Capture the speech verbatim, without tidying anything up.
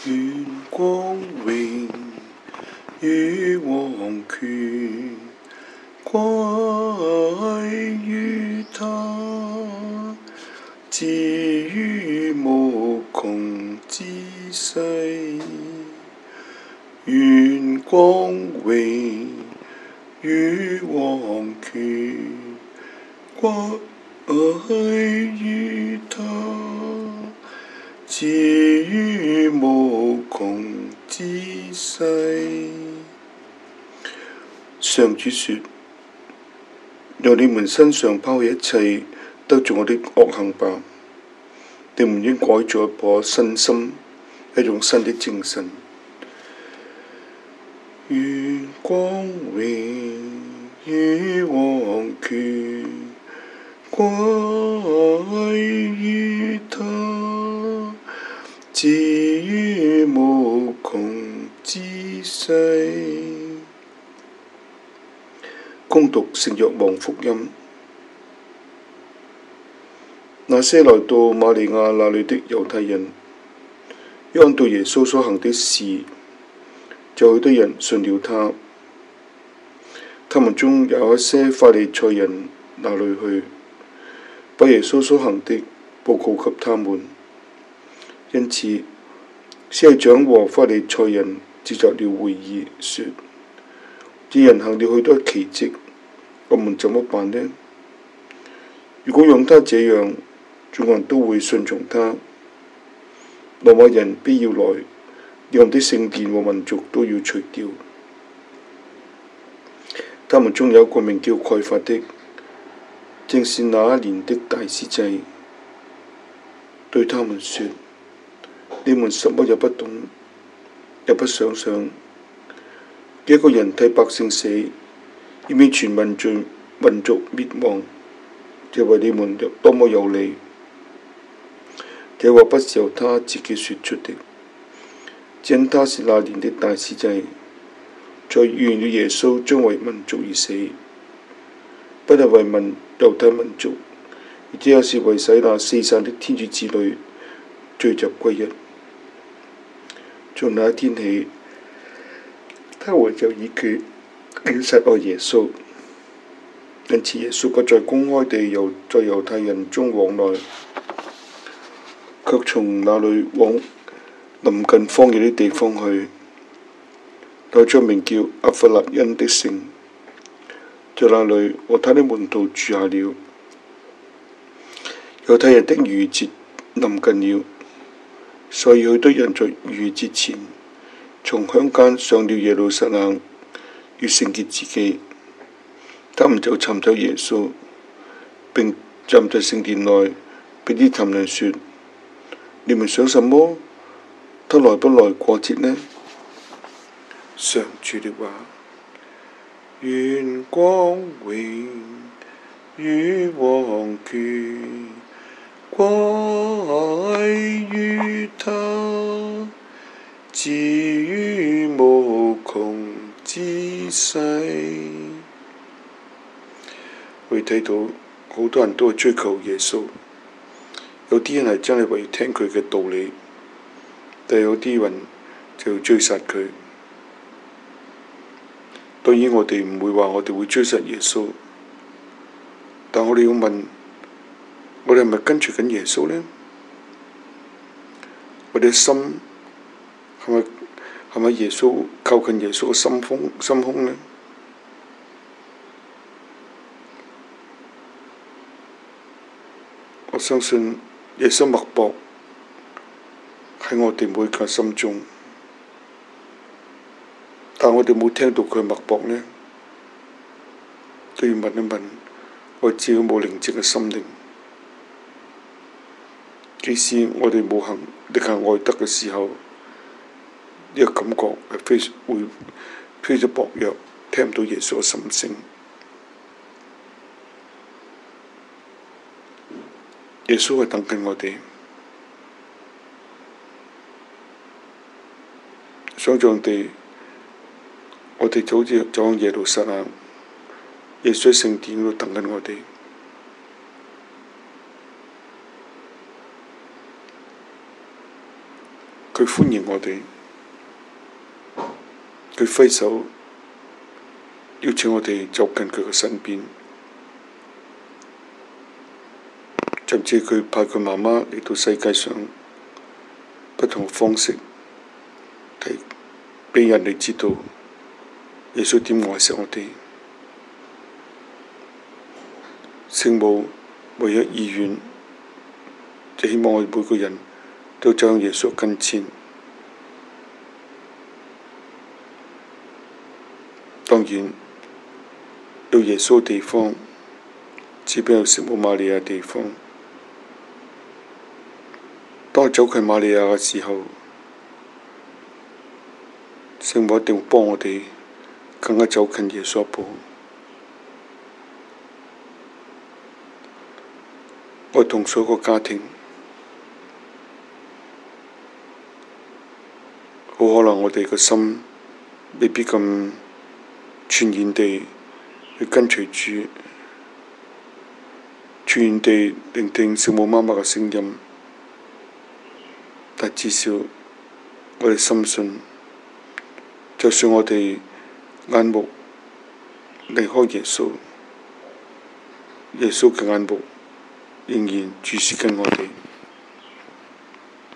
願光榮與王權歸於他，自於無窮之世。願光榮與王權歸於他，自於無窮之世。上主說：由你們身上拋棄一切得罪我的惡行吧，你們應改做一顆新心，一種新的精神。願光榮與王權歸於他，自於無窮之世。恭讀聖若望福音。那些來到瑪利亞那裏的猶太人，一看到耶穌所行的事，就許多人信了他。他們中有一些法利賽人那裏去，把耶穌所行的報告給他們。因此，司祭長和法利賽人召集了會議，說：這人行了許多奇蹟，我們怎麼辦呢？如果讓他這樣，眾人都會順從他。羅馬人必要來，你們的聖殿和民族都要除掉。他們中有一個名叫蓋法的，正是那一年的大司祭，對他們說：你們什麼也不懂，也不想想，一個人替百姓死，以免全民族民族滅亡，這為你們多麼有利！這話不是由他自己說出的，因他是那年的大司祭，才預言了耶穌將為民族而死，不係為民猶太民族，而且也是為使那四散的天主子女聚集歸一。從那一天起，他們就已決了殺害耶穌。因此耶穌不再公開地由在猶太人中往來，卻從那裏往臨近荒野的地方去，到咗名叫阿弗辣因的城，在那裏和他的門徒住下了。猶太人的逾越節臨近了，所以許多人在逾越節前從鄉間上了耶路撒冷，要聖潔自己。他們就尋找耶穌，並站在聖殿內，彼此談論說：你們想什麼？他來不來過節呢？上主的話。願光榮與王權歸於他，自於無窮之世。我哋睇到好多人都係追求耶穌，有啲人係真係為聽佢嘅道理，但有啲人就要追殺佢。當然我哋唔會話我哋會追殺耶穌，但我哋要問，我哋係咪跟隨緊耶穌呢？我哋嘅心係咪係咪耶穌靠近耶穌嘅心胸心胸呢？我相信耶穌脈搏喺我哋每個心中，但我哋冇聽到佢脈搏呢，都要問一問我自己有冇寧靜嘅心靈。即使我哋冇行力行愛德嘅時候，呢個感覺係非常會非常薄弱，聽唔到耶穌嘅心聲。耶穌係等緊我哋，想像地，我哋就好似走向耶路撒冷，耶穌喺聖殿嗰度等緊我哋。 佢歡迎我哋，佢揮手邀請我哋走近佢嘅身邊，甚至佢派佢媽媽嚟到世界上不同方式，提俾人哋知道耶穌點愛錫我哋。聖母唯一意願就希望我哋每個人都走向耶穌跟前。當然有耶穌嘅地方，只邊有聖母瑪利亞嘅地方。當我走近瑪利亞嘅時候，聖母一定會幫我哋更加走近耶穌一步。我同所有個家庭，好可能我哋個心未必咁全然地去跟隨主，全然地聆聽聖母媽媽嘅聲音，但至少我哋深信，就算我哋眼目離開耶穌，耶穌嘅眼目仍然注視緊我哋。